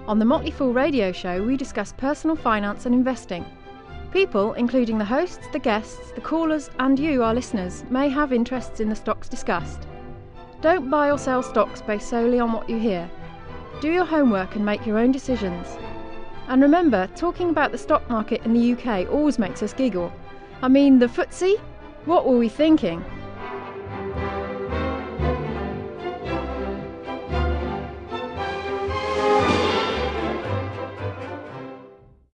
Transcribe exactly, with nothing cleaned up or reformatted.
On the Motley Fool radio show, we discuss personal finance and investing. People, including the hosts, the guests, the callers, and you, our listeners, may have interests in the stocks discussed. Don't buy or sell stocks based solely on what you hear. Do your homework and make your own decisions. And remember, talking about the stock market in the U K always makes us giggle. I mean, the F T S E? What were we thinking?